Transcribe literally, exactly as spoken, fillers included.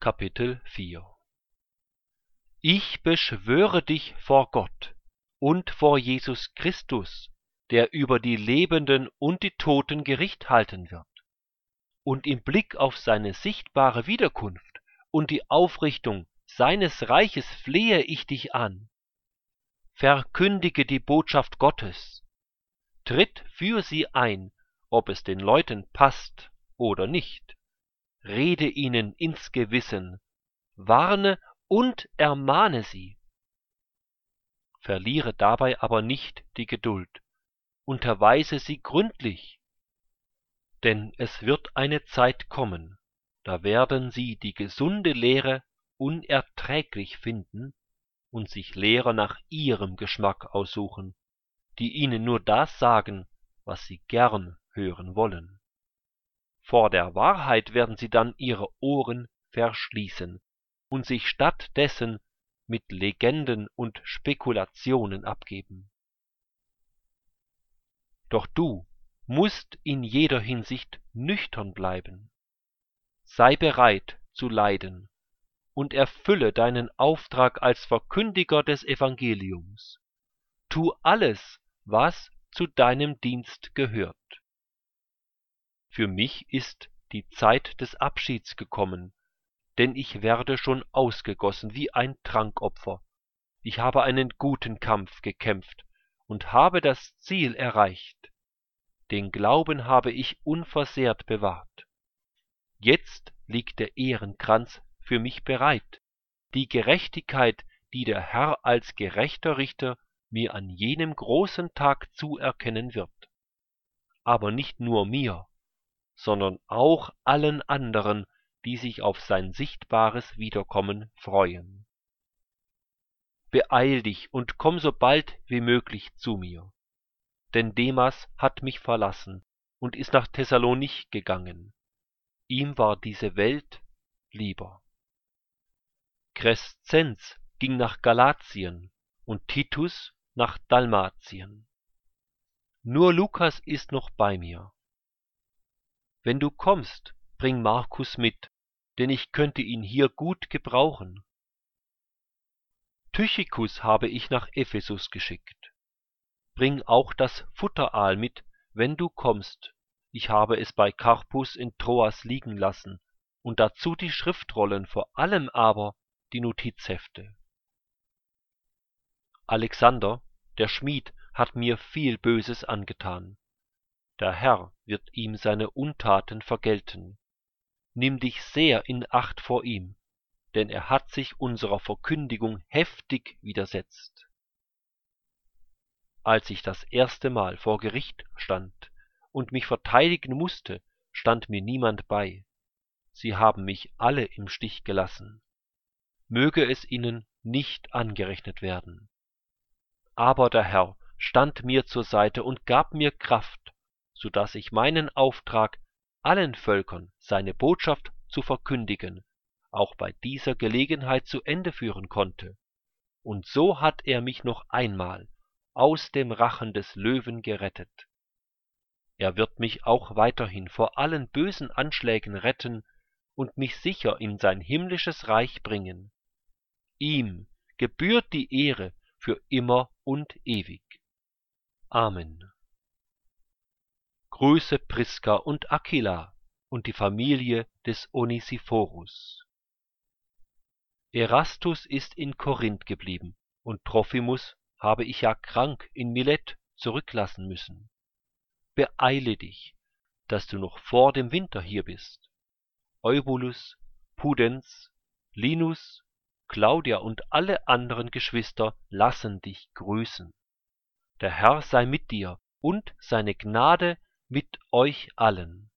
Kapitel vier. Ich beschwöre dich vor Gott und vor Jesus Christus, der über die Lebenden und die Toten Gericht halten wird. Und im Blick auf seine sichtbare Wiederkunft und die Aufrichtung seines Reiches flehe ich dich an. Verkündige die Botschaft Gottes. Tritt für sie ein, ob es den Leuten passt oder nicht. Rede ihnen ins Gewissen, warne und ermahne sie. Verliere dabei aber nicht die Geduld, unterweise sie gründlich. Denn es wird eine Zeit kommen, da werden sie die gesunde Lehre unerträglich finden und sich Lehrer nach ihrem Geschmack aussuchen, die ihnen nur das sagen, was sie gern hören wollen. Vor der Wahrheit werden sie dann ihre Ohren verschließen und sich stattdessen mit Legenden und Spekulationen abgeben. Doch du musst in jeder Hinsicht nüchtern bleiben. Sei bereit zu leiden und erfülle deinen Auftrag als Verkündiger des Evangeliums. Tu alles, was zu deinem Dienst gehört. Für mich ist die Zeit des Abschieds gekommen, denn ich werde schon ausgegossen wie ein Trankopfer. Ich habe einen guten Kampf gekämpft und habe das Ziel erreicht. Den Glauben habe ich unversehrt bewahrt. Jetzt liegt der Ehrenkranz für mich bereit, die Gerechtigkeit, die der Herr als gerechter Richter mir an jenem großen Tag zuerkennen wird. Aber nicht nur mir, sondern auch allen anderen, die sich auf sein sichtbares Wiederkommen freuen. Beeil dich und komm so bald wie möglich zu mir, denn Demas hat mich verlassen und ist nach Thessalonich gegangen. Ihm war diese Welt lieber. Crescens ging nach Galatien und Titus nach Dalmatien. Nur Lukas ist noch bei mir. Wenn du kommst, bring Markus mit, denn ich könnte ihn hier gut gebrauchen. Tychikus habe ich nach Ephesus geschickt. Bring auch das Futteraal mit, wenn du kommst. Ich habe es bei Karpus in Troas liegen lassen, und dazu die Schriftrollen, vor allem aber die Notizhefte. Alexander, der Schmied, hat mir viel Böses angetan. Der Herr wird ihm seine Untaten vergelten. Nimm dich sehr in Acht vor ihm, denn er hat sich unserer Verkündigung heftig widersetzt. Als ich das erste Mal vor Gericht stand und mich verteidigen musste, stand mir niemand bei. Sie haben mich alle im Stich gelassen. Möge es ihnen nicht angerechnet werden. Aber der Herr stand mir zur Seite und gab mir Kraft, so dass ich meinen Auftrag, allen Völkern seine Botschaft zu verkündigen, auch bei dieser Gelegenheit zu Ende führen konnte. Und so hat er mich noch einmal aus dem Rachen des Löwen gerettet. Er wird mich auch weiterhin vor allen bösen Anschlägen retten und mich sicher in sein himmlisches Reich bringen. Ihm gebührt die Ehre für immer und ewig. Amen. Grüße Priska und Aquila und die Familie des Onesiphorus. Erastus ist in Korinth geblieben, und Trophimus habe ich ja krank in Milet zurücklassen müssen. Beeile dich, dass du noch vor dem Winter hier bist. Eubulus, Pudens, Linus, Claudia und alle anderen Geschwister lassen dich grüßen. Der Herr sei mit dir und seine Gnade mit euch allen.